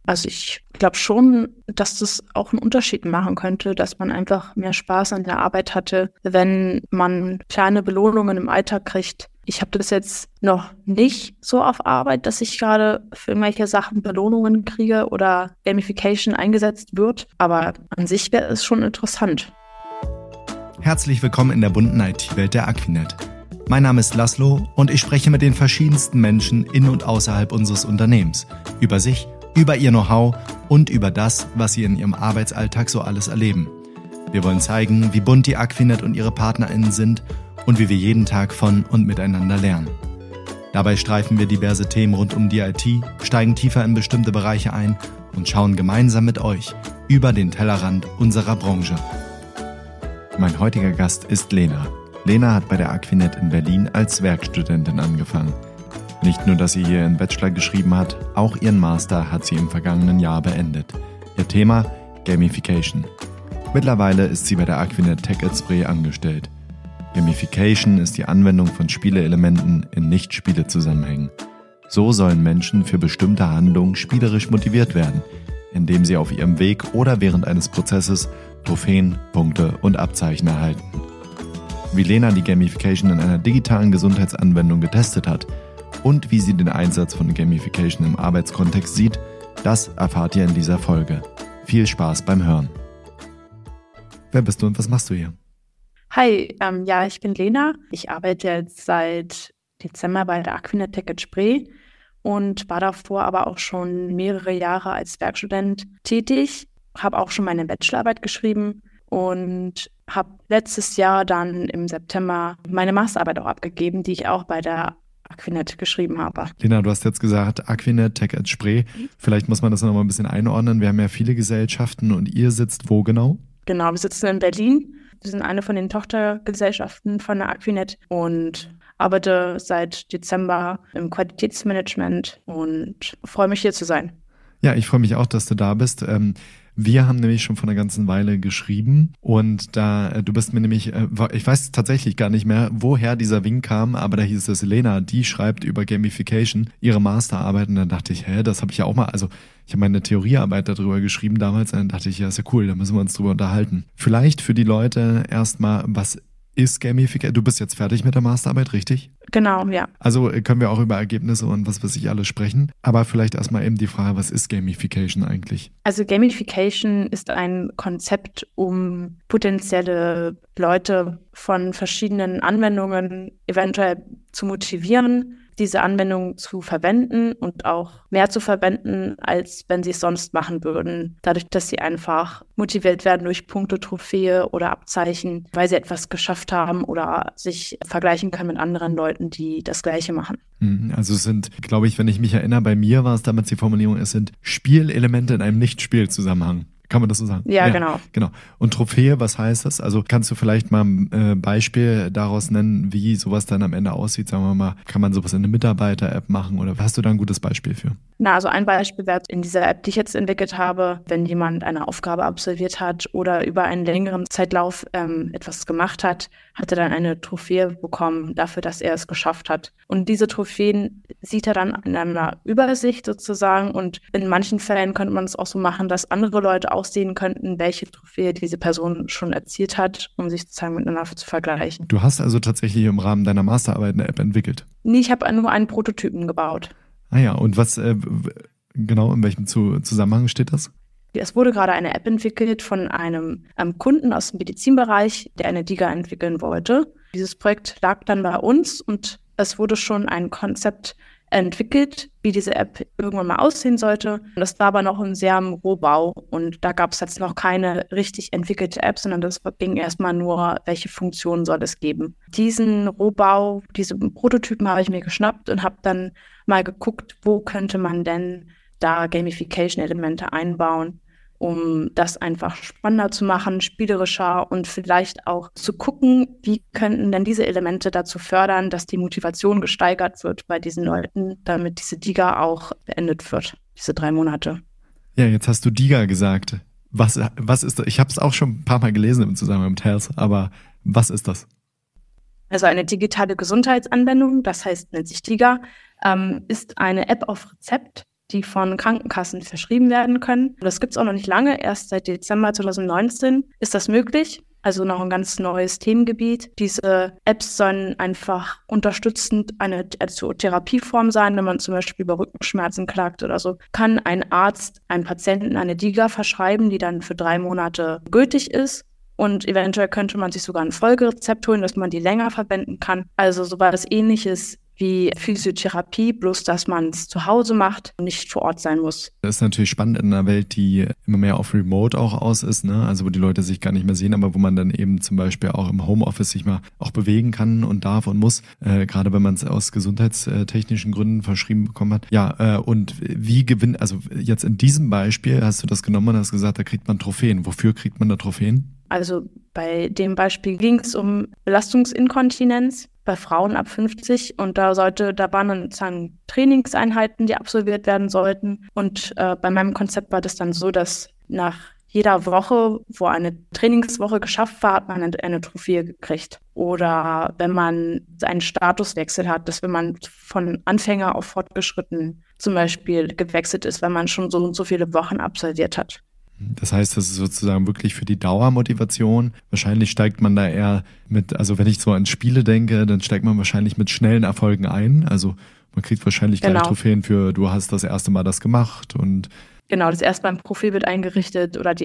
Also ich glaube schon, dass das auch einen Unterschied machen könnte, dass man einfach mehr Spaß an der Arbeit hatte, wenn man kleine Belohnungen im Alltag kriegt. Ich habe das jetzt noch nicht so auf Arbeit, dass ich gerade für irgendwelche Sachen Belohnungen kriege oder Gamification eingesetzt wird. Aber an sich wäre es schon interessant. Herzlich willkommen in der bunten IT-Welt der Aquinet. Mein Name ist Laszlo und ich spreche mit den verschiedensten Menschen in und außerhalb unseres Unternehmens über sich, über ihr Know-how und über das, was sie in ihrem Arbeitsalltag so alles erleben. Wir wollen zeigen, wie bunt die Aquinet und ihre PartnerInnen sind und wie wir jeden Tag von und miteinander lernen. Dabei streifen wir diverse Themen rund um die IT, steigen tiefer in bestimmte Bereiche ein und schauen gemeinsam mit euch über den Tellerrand unserer Branche. Mein heutiger Gast ist Lena. Lena hat bei der Aquinet in Berlin als Werkstudentin angefangen. Nicht nur, dass sie hier ihren Bachelor geschrieben hat, auch ihren Master hat sie im vergangenen Jahr beendet. Ihr Thema: Gamification. Mittlerweile ist sie bei der Aquinet Tech@Spree angestellt. Gamification ist die Anwendung von Spieleelementen in Nicht-Spiele-Zusammenhängen. So sollen Menschen für bestimmte Handlungen spielerisch motiviert werden, indem sie auf ihrem Weg oder während eines Prozesses Trophäen, Punkte und Abzeichen erhalten. Wie Lena die Gamification in einer digitalen Gesundheitsanwendung getestet hat und wie sie den Einsatz von Gamification im Arbeitskontext sieht, das erfahrt ihr in dieser Folge. Viel Spaß beim Hören. Wer bist du und was machst du hier? Hi, ich bin Lena. Ich arbeite jetzt seit Dezember bei der Aquinet Tech@Spree und war davor aber auch schon mehrere Jahre als Werkstudent tätig, habe auch schon meine Bachelorarbeit geschrieben und habe letztes Jahr dann im September meine Masterarbeit auch abgegeben, die ich auch bei der Aquinet geschrieben habe. Lena, du hast jetzt gesagt, Aquinet Tech@Spree. Vielleicht muss man das noch mal ein bisschen einordnen. Wir haben ja viele Gesellschaften und ihr sitzt wo genau? Genau, wir sitzen in Berlin. Wir sind eine von den Tochtergesellschaften von der Aquinet und arbeite seit Dezember im Qualitätsmanagement und freue mich, hier zu sein. Ja, ich freue mich auch, dass du da bist. Wir haben nämlich schon vor einer ganzen Weile geschrieben und du bist mir nämlich, ich weiß tatsächlich gar nicht mehr, woher dieser Wink kam, aber da hieß es, Lena, die schreibt über Gamification ihre Masterarbeit und dann dachte ich, das habe ich ja auch mal, also ich habe meine Theoriearbeit darüber geschrieben damals und dann dachte ich, ja, ist ja cool, da müssen wir uns drüber unterhalten. Vielleicht für die Leute erstmal, was ist Gamification? Du bist jetzt fertig mit der Masterarbeit, richtig? Genau, ja. Also können wir auch über Ergebnisse und was weiß ich alles sprechen. Aber vielleicht erstmal eben die Frage, was ist Gamification eigentlich? Also Gamification ist ein Konzept, um potenzielle Leute von verschiedenen Anwendungen eventuell zu motivieren, diese Anwendung zu verwenden und auch mehr zu verwenden, als wenn sie es sonst machen würden. Dadurch, dass sie einfach motiviert werden durch Punkte, Trophäe oder Abzeichen, weil sie etwas geschafft haben oder sich vergleichen können mit anderen Leuten, die das Gleiche machen. Also es sind, glaube ich, wenn ich mich erinnere, bei mir war es damals die Formulierung, es sind Spielelemente in einem Nicht-Spiel-Zusammenhang. Kann man das so sagen? Ja, genau. Und Trophäe, was heißt das? Also kannst du vielleicht mal ein Beispiel daraus nennen, wie sowas dann am Ende aussieht? Sagen wir mal, kann man sowas in eine Mitarbeiter-App machen oder hast du da ein gutes Beispiel für? Also ein Beispiel wäre in dieser App, die ich jetzt entwickelt habe, wenn jemand eine Aufgabe absolviert hat oder über einen längeren Zeitlauf etwas gemacht hat, hat er dann eine Trophäe bekommen dafür, dass er es geschafft hat. Und diese Trophäen sieht er dann in einer Übersicht sozusagen und in manchen Fällen könnte man es auch so machen, dass andere Leute auch sehen könnten, welche Trophäe diese Person schon erzielt hat, um sich sozusagen miteinander zu vergleichen. Du hast also tatsächlich im Rahmen deiner Masterarbeit eine App entwickelt? Nee, ich habe nur einen Prototypen gebaut. Ah ja, und was genau, in welchem Zusammenhang steht das? Es wurde gerade eine App entwickelt von einem Kunden aus dem Medizinbereich, der eine DIGA entwickeln wollte. Dieses Projekt lag dann bei uns und es wurde schon ein Konzept entwickelt, wie diese App irgendwann mal aussehen sollte. Das war aber noch ein sehr Rohbau und da gab es jetzt noch keine richtig entwickelte App, sondern das ging erstmal nur, welche Funktionen soll es geben. Diesen Rohbau, diese Prototypen habe ich mir geschnappt und habe dann mal geguckt, wo könnte man denn da Gamification-Elemente einbauen, um das einfach spannender zu machen, spielerischer und vielleicht auch zu gucken, wie könnten denn diese Elemente dazu fördern, dass die Motivation gesteigert wird bei diesen Leuten, damit diese DIGA auch beendet wird, diese 3 Monate. Ja, jetzt hast du DIGA gesagt. Was ist das? Ich habe es auch schon ein paar Mal gelesen im Zusammenhang mit Health, aber was ist das? Also eine digitale Gesundheitsanwendung, das heißt, nennt sich DIGA, ist eine App auf Rezept, die von Krankenkassen verschrieben werden können. Das gibt es auch noch nicht lange, erst seit Dezember 2019 ist das möglich. Also noch ein ganz neues Themengebiet. Diese Apps sollen einfach unterstützend eine Therapieform sein. Wenn man zum Beispiel über Rückenschmerzen klagt oder so, kann ein Arzt einem Patienten eine DiGA verschreiben, die dann für 3 Monate gültig ist. Und eventuell könnte man sich sogar ein Folgerezept holen, dass man die länger verwenden kann. Also so was Ähnliches wie Physiotherapie, bloß dass man es zu Hause macht und nicht vor Ort sein muss. Das ist natürlich spannend in einer Welt, die immer mehr auf Remote auch aus ist, ne? Also wo die Leute sich gar nicht mehr sehen, aber wo man dann eben zum Beispiel auch im Homeoffice sich mal auch bewegen kann und darf und muss, gerade wenn man es aus gesundheitstechnischen Gründen verschrieben bekommen hat. Ja, und wie gewinnt, also jetzt in diesem Beispiel hast du das genommen und hast gesagt, da kriegt man Trophäen. Wofür kriegt man da Trophäen? Also bei dem Beispiel ging es um Belastungsinkontinenz bei Frauen ab 50 und da waren dann sozusagen Trainingseinheiten, die absolviert werden sollten. Und bei meinem Konzept war das dann so, dass nach jeder Woche, wo eine Trainingswoche geschafft war, hat man eine Trophäe gekriegt. Oder wenn man einen Statuswechsel hat, dass wenn man von Anfänger auf fortgeschritten zum Beispiel gewechselt ist, wenn man schon so und so viele Wochen absolviert hat. Das heißt, das ist sozusagen wirklich für die Dauermotivation. Wahrscheinlich steigt man da eher also wenn ich so an Spiele denke, dann steigt man wahrscheinlich mit schnellen Erfolgen ein. Also man kriegt wahrscheinlich gleich Trophäen für, du hast das erste Mal das gemacht und genau, das erste Mal ein Profil wird eingerichtet oder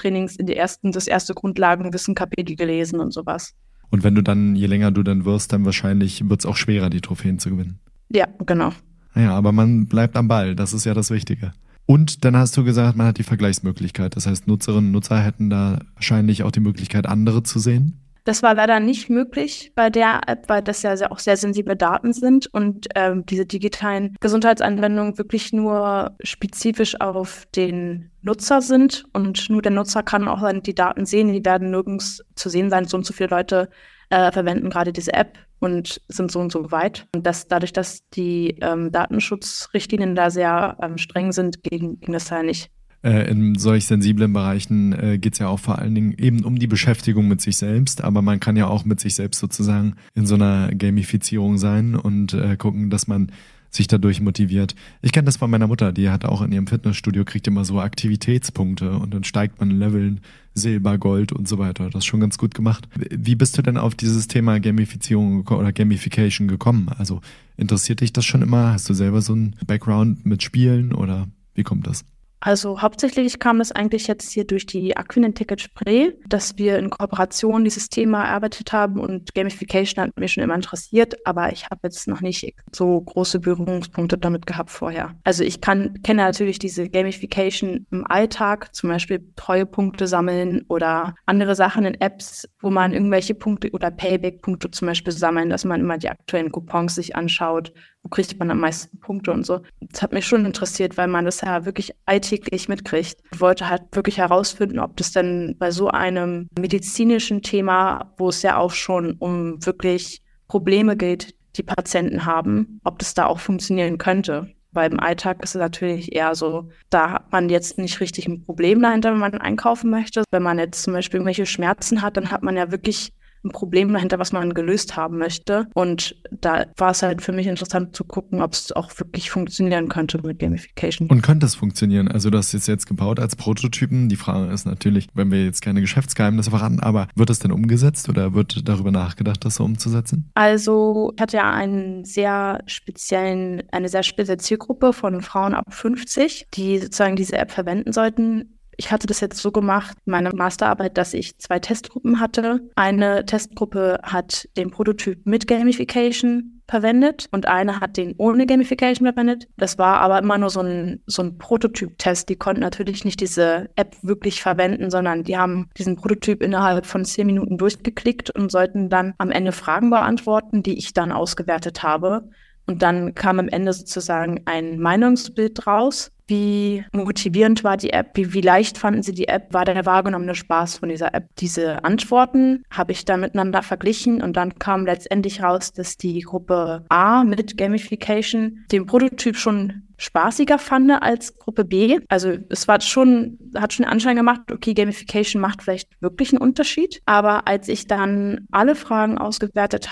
das erste Grundlagenwissen-Kapitel gelesen und sowas. Und wenn du dann, je länger du dann wirst, dann wahrscheinlich wird es auch schwerer, die Trophäen zu gewinnen. Ja, genau. Naja, aber man bleibt am Ball, das ist ja das Wichtige. Und dann hast du gesagt, man hat die Vergleichsmöglichkeit. Das heißt, Nutzerinnen und Nutzer hätten da wahrscheinlich auch die Möglichkeit, andere zu sehen. Das war leider nicht möglich bei der App, weil das ja auch sehr sensible Daten sind und diese digitalen Gesundheitsanwendungen wirklich nur spezifisch auf den Nutzer sind und nur der Nutzer kann auch die Daten sehen. Die werden nirgends zu sehen sein. So und so viele Leute verwenden gerade diese App und sind so und so weit. Und dadurch, dass die Datenschutzrichtlinien da sehr streng sind, ging das ja nicht. In solch sensiblen Bereichen geht es ja auch vor allen Dingen eben um die Beschäftigung mit sich selbst, aber man kann ja auch mit sich selbst sozusagen in so einer Gamifizierung sein und gucken, dass man sich dadurch motiviert. Ich kenne das von meiner Mutter, die hat auch in ihrem Fitnessstudio, kriegt immer so Aktivitätspunkte und dann steigt man Leveln, Silber, Gold und so weiter. Das ist schon ganz gut gemacht. Wie bist du denn auf dieses Thema Gamifizierung oder Gamification gekommen? Also interessiert dich das schon immer? Hast du selber so einen Background mit Spielen oder wie kommt das? Also hauptsächlich kam das eigentlich jetzt hier durch die Aquinet Ticket Spree, dass wir in Kooperation dieses Thema erarbeitet haben und Gamification hat mich schon immer interessiert, aber ich habe jetzt noch nicht so große Berührungspunkte damit gehabt vorher. Also ich kenne natürlich diese Gamification im Alltag, zum Beispiel Treuepunkte sammeln oder andere Sachen in Apps, wo man irgendwelche Punkte oder Payback-Punkte zum Beispiel sammeln, dass man immer die aktuellen Coupons sich anschaut, wo kriegt man am meisten Punkte und so. Das hat mich schon interessiert, weil man das ja wirklich alltäglich mitkriegt. Ich wollte halt wirklich herausfinden, ob das denn bei so einem medizinischen Thema, wo es ja auch schon um wirklich Probleme geht, die Patienten haben, ob das da auch funktionieren könnte. Weil im Alltag ist es natürlich eher so, da hat man jetzt nicht richtig ein Problem dahinter, wenn man einkaufen möchte. Wenn man jetzt zum Beispiel irgendwelche Schmerzen hat, dann hat man ja wirklich ein Problem dahinter, was man gelöst haben möchte. Und da war es halt für mich interessant zu gucken, ob es auch wirklich funktionieren könnte mit Gamification. Und könnte es funktionieren? Also du hast es jetzt gebaut als Prototypen. Die Frage ist natürlich, wenn wir jetzt keine Geschäftsgeheimnisse verraten, aber wird es denn umgesetzt oder wird darüber nachgedacht, das so umzusetzen? Also ich hatte ja eine sehr spezielle Zielgruppe von Frauen ab 50, die sozusagen diese App verwenden sollten. Ich hatte das jetzt so gemacht, meine Masterarbeit, dass ich 2 Testgruppen hatte. Eine Testgruppe hat den Prototyp mit Gamification verwendet und eine hat den ohne Gamification verwendet. Das war aber immer nur so ein Prototyp-Test. Die konnten natürlich nicht diese App wirklich verwenden, sondern die haben diesen Prototyp innerhalb von 10 Minuten durchgeklickt und sollten dann am Ende Fragen beantworten, die ich dann ausgewertet habe. Und dann kam am Ende sozusagen ein Meinungsbild raus. Wie motivierend war die App? Wie leicht fanden sie die App? War der wahrgenommene Spaß von dieser App? Diese Antworten habe ich dann miteinander verglichen und dann kam letztendlich raus, dass die Gruppe A mit Gamification den Prototyp schon spaßiger fand als Gruppe B. Also es hat schon den Anschein gemacht, okay, Gamification macht vielleicht wirklich einen Unterschied. Aber als ich dann alle Fragen ausgewertet habe,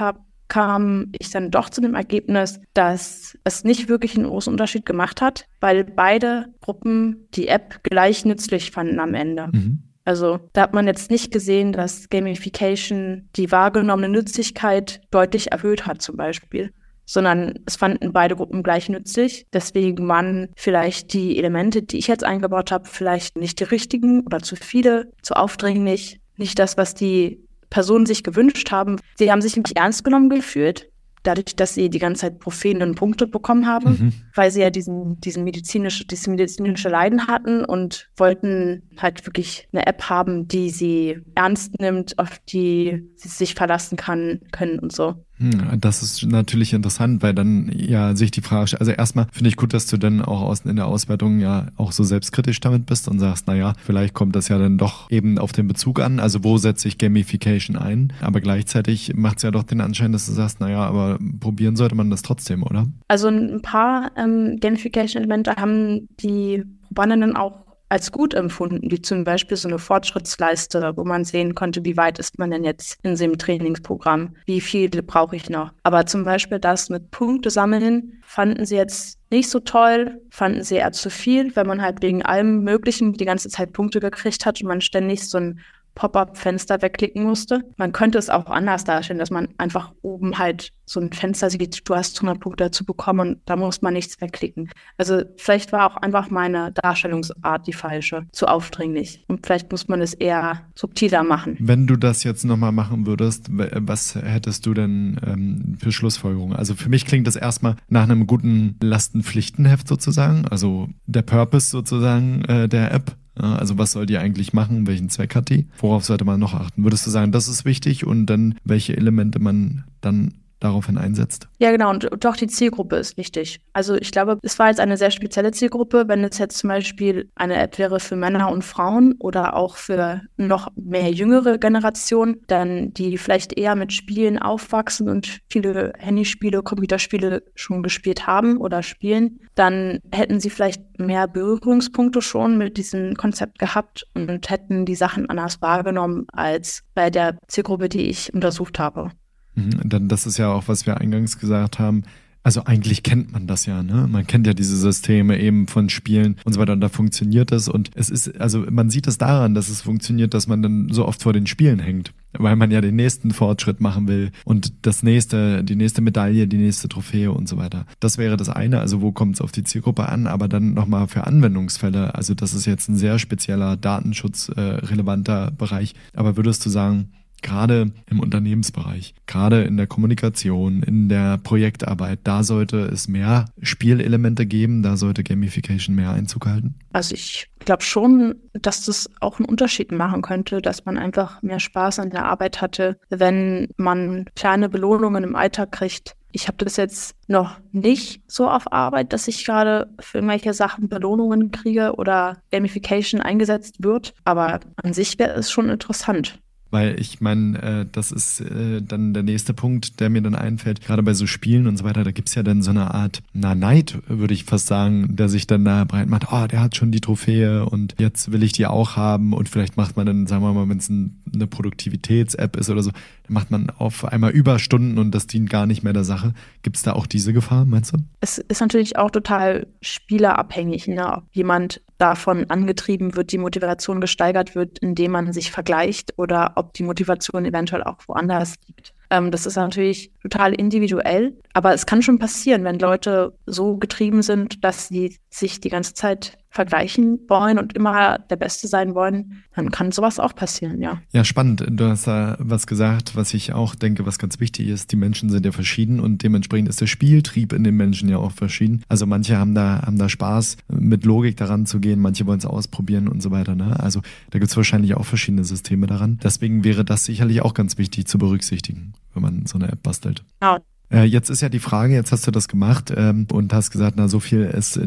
kam ich dann doch zu dem Ergebnis, dass es nicht wirklich einen großen Unterschied gemacht hat, weil beide Gruppen die App gleich nützlich fanden am Ende. Also da hat man jetzt nicht gesehen, dass Gamification die wahrgenommene Nützlichkeit deutlich erhöht hat zum Beispiel, sondern es fanden beide Gruppen gleich nützlich. Deswegen waren vielleicht die Elemente, die ich jetzt eingebaut habe, vielleicht nicht die richtigen oder zu viele, zu aufdringlich, nicht das, was die Personen sich gewünscht haben. Sie haben sich nicht ernst genommen gefühlt, dadurch, dass sie die ganze Zeit Trophäen und Punkte bekommen haben, weil sie ja dieses medizinische Leiden hatten und wollten halt wirklich eine App haben, die sie ernst nimmt, auf die sie sich verlassen können und so. Das ist natürlich interessant, weil dann ja sich die Frage stellt, also erstmal finde ich gut, dass du dann auch in der Auswertung ja auch so selbstkritisch damit bist und sagst, naja, vielleicht kommt das ja dann doch eben auf den Bezug an, also wo setze ich Gamification ein, aber gleichzeitig macht es ja doch den Anschein, dass du sagst, naja, aber probieren sollte man das trotzdem, oder? Also ein paar Gamification-Elemente haben die Probandinnen auch als gut empfunden, wie zum Beispiel so eine Fortschrittsleiste, wo man sehen konnte, wie weit ist man denn jetzt in dem Trainingsprogramm, wie viel brauche ich noch. Aber zum Beispiel das mit Punkte sammeln fanden sie jetzt nicht so toll, fanden sie eher zu viel, wenn man halt wegen allem Möglichen die ganze Zeit Punkte gekriegt hat und man ständig so ein Pop-up-Fenster wegklicken musste. Man könnte es auch anders darstellen, dass man einfach oben halt so ein Fenster sieht, du hast 100 Punkte dazu bekommen und da muss man nichts wegklicken. Also vielleicht war auch einfach meine Darstellungsart die falsche, zu aufdringlich. Und vielleicht muss man es eher subtiler machen. Wenn du das jetzt nochmal machen würdest, was hättest du denn für Schlussfolgerungen? Also für mich klingt das erstmal nach einem guten Lastenpflichtenheft sozusagen, also der Purpose sozusagen der App. Also was soll die eigentlich machen? Welchen Zweck hat die? Worauf sollte man noch achten? Würdest du sagen, das ist wichtig und dann welche Elemente man dann daraufhin einsetzt? Ja, genau. Und doch die Zielgruppe ist wichtig. Also ich glaube, es war jetzt eine sehr spezielle Zielgruppe. Wenn es jetzt zum Beispiel eine App wäre für Männer und Frauen oder auch für noch mehr jüngere Generationen, dann die vielleicht eher mit Spielen aufwachsen und viele Handyspiele, Computerspiele schon gespielt haben oder spielen, dann hätten sie vielleicht mehr Berührungspunkte schon mit diesem Konzept gehabt und hätten die Sachen anders wahrgenommen als bei der Zielgruppe, die ich untersucht habe. Dann, das ist ja auch, was wir eingangs gesagt haben. Also eigentlich kennt man das ja, ne? Man kennt ja diese Systeme eben von Spielen und so weiter und da funktioniert das und es ist, also man sieht es daran, dass es funktioniert, dass man dann so oft vor den Spielen hängt, weil man ja den nächsten Fortschritt machen will und die nächste Medaille, die nächste Trophäe und so weiter. Das wäre das eine, also wo kommt es auf die Zielgruppe an, aber dann nochmal für Anwendungsfälle, also das ist jetzt ein sehr spezieller datenschutzrelevanter Bereich, aber würdest du sagen, gerade im Unternehmensbereich, gerade in der Kommunikation, in der Projektarbeit, da sollte es mehr Spielelemente geben, da sollte Gamification mehr Einzug halten? Also ich glaube schon, dass das auch einen Unterschied machen könnte, dass man einfach mehr Spaß an der Arbeit hatte, wenn man kleine Belohnungen im Alltag kriegt. Ich habe das jetzt noch nicht so auf Arbeit, dass ich gerade für irgendwelche Sachen Belohnungen kriege oder Gamification eingesetzt wird, aber an sich wäre es schon interessant. Weil ich meine, das ist dann der nächste Punkt, der mir dann einfällt. Gerade bei so Spielen und so weiter, da gibt's ja dann so eine Art Neid, würde ich fast sagen, der sich dann da breit macht. Oh, der hat schon die Trophäe und jetzt will ich die auch haben. Und vielleicht macht man dann, sagen wir mal, wenn es eine Produktivitäts-App ist oder so, dann macht man auf einmal Überstunden und das dient gar nicht mehr der Sache. Gibt's da auch diese Gefahr, meinst du? Es ist natürlich auch total spielerabhängig, ne? Ob jemand davon angetrieben wird, die Motivation gesteigert wird, indem man sich vergleicht oder ob die Motivation eventuell auch woanders liegt. Das ist natürlich total individuell, aber es kann schon passieren, wenn Leute so getrieben sind, dass sie sich die ganze Zeit vergleichen wollen und immer der Beste sein wollen, dann kann sowas auch passieren, ja. Ja, spannend. Du hast da was gesagt, was ich auch denke, was ganz wichtig ist. Die Menschen sind ja verschieden und dementsprechend ist der Spieltrieb in den Menschen ja auch verschieden. Also manche haben da Spaß, mit Logik daran zu gehen, manche wollen es ausprobieren und so weiter, ne? Also da gibt es wahrscheinlich auch verschiedene Systeme daran. Deswegen wäre das sicherlich auch ganz wichtig zu berücksichtigen, wenn man so eine App bastelt. Ja, Jetzt ist ja die Frage, jetzt hast du das gemacht und hast gesagt, na, so viel ist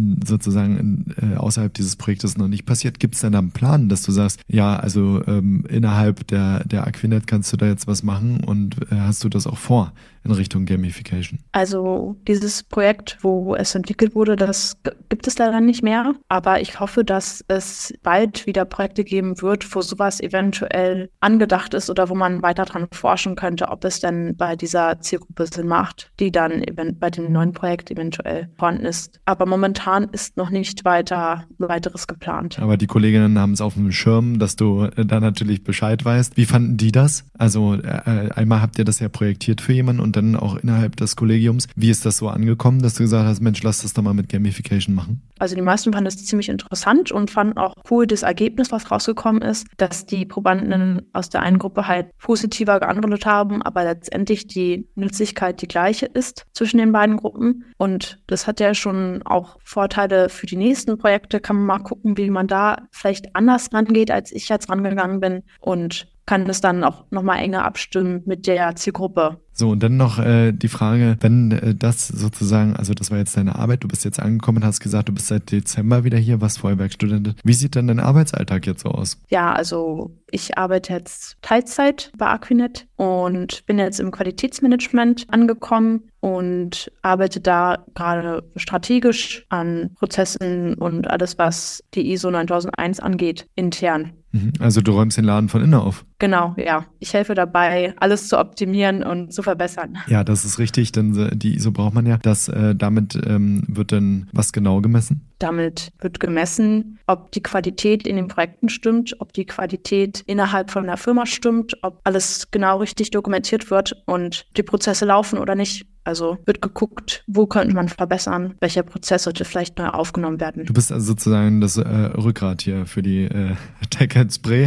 außerhalb dieses Projektes noch nicht passiert. Gibt es denn da einen Plan, dass du sagst, ja, also innerhalb der Aquinet kannst du da jetzt was machen und hast du das auch vor in Richtung Gamification? Also dieses Projekt, wo es entwickelt wurde, das gibt es leider nicht mehr. Aber ich hoffe, dass es bald wieder Projekte geben wird, wo sowas eventuell angedacht ist oder wo man weiter dran forschen könnte, ob es denn bei dieser Zielgruppe Sinn macht, die dann bei dem neuen Projekt eventuell vorhanden ist. Aber momentan ist noch nicht weiteres geplant. Aber die Kolleginnen haben es auf dem Schirm, dass du da natürlich Bescheid weißt. Wie fanden die das? Also einmal habt ihr das ja projektiert für jemanden und dann auch innerhalb des Kollegiums. Wie ist das so angekommen, dass du gesagt hast, Mensch, lass das doch mal mit Gamification machen? Also die meisten fanden das ziemlich interessant und fanden auch cool das Ergebnis, was rausgekommen ist, dass die Probanden aus der einen Gruppe halt positiver geantwortet haben, aber letztendlich die Nützlichkeit die gleiche ist zwischen den beiden Gruppen. Und das hat ja schon auch Vorteile für die nächsten Projekte. Kann man mal gucken, wie man da vielleicht anders rangeht, als ich jetzt rangegangen bin und kann das dann auch nochmal enger abstimmen mit der Zielgruppe. So, und dann noch die Frage, wenn das sozusagen, also das war jetzt deine Arbeit, du bist jetzt angekommen, hast gesagt, du bist seit Dezember wieder hier, warst vorher Werkstudentin. Wie sieht denn dein Arbeitsalltag jetzt so aus? Ja, also ich arbeite jetzt Teilzeit bei Aquinet und bin jetzt im Qualitätsmanagement angekommen und arbeite da gerade strategisch an Prozessen und alles, was die ISO 9001 angeht, intern. Also du räumst den Laden von innen auf? Genau, ja. Ich helfe dabei, alles zu optimieren und zu verbessern. Ja, das ist richtig, denn die ISO braucht man ja. Damit wird dann was genau gemessen? Damit wird gemessen, ob die Qualität in den Projekten stimmt, ob die Qualität innerhalb von der Firma stimmt, ob alles genau richtig dokumentiert wird und die Prozesse laufen oder nicht. Also wird geguckt, wo könnte man verbessern, welcher Prozess sollte vielleicht neu aufgenommen werden. Du bist also sozusagen das Rückgrat hier für die Tech & Spray.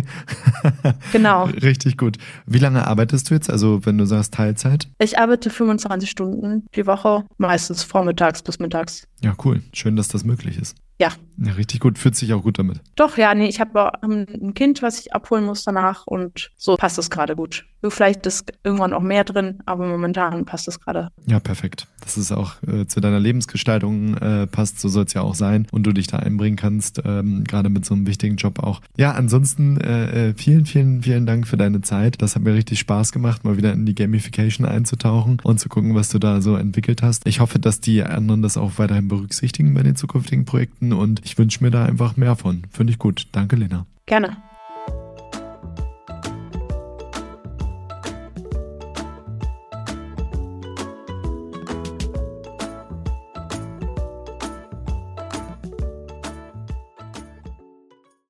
Genau. Richtig gut. Wie lange arbeitest du jetzt? Also wenn du sagst Teilzeit? Ich arbeite 25 Stunden die Woche, meistens vormittags bis mittags. Ja, cool. Schön, dass das möglich ist. Ja. Ja, richtig gut. Fühlt sich auch gut damit. Doch, ja, nee, ich habe ein Kind, was ich abholen muss danach und so passt es gerade gut. Vielleicht ist irgendwann auch mehr drin, aber momentan passt es gerade. Ja, perfekt. Dass es auch zu deiner Lebensgestaltung passt, so soll es ja auch sein und du dich da einbringen kannst, gerade mit so einem wichtigen Job auch. Ja, ansonsten vielen, vielen, vielen Dank für deine Zeit. Das hat mir richtig Spaß gemacht, mal wieder in die Gamification einzutauchen und zu gucken, was du da so entwickelt hast. Ich hoffe, dass die anderen das auch weiterhin berücksichtigen bei den zukünftigen Projekten und ich wünsche mir da einfach mehr von. Finde ich gut. Danke, Lena. Gerne.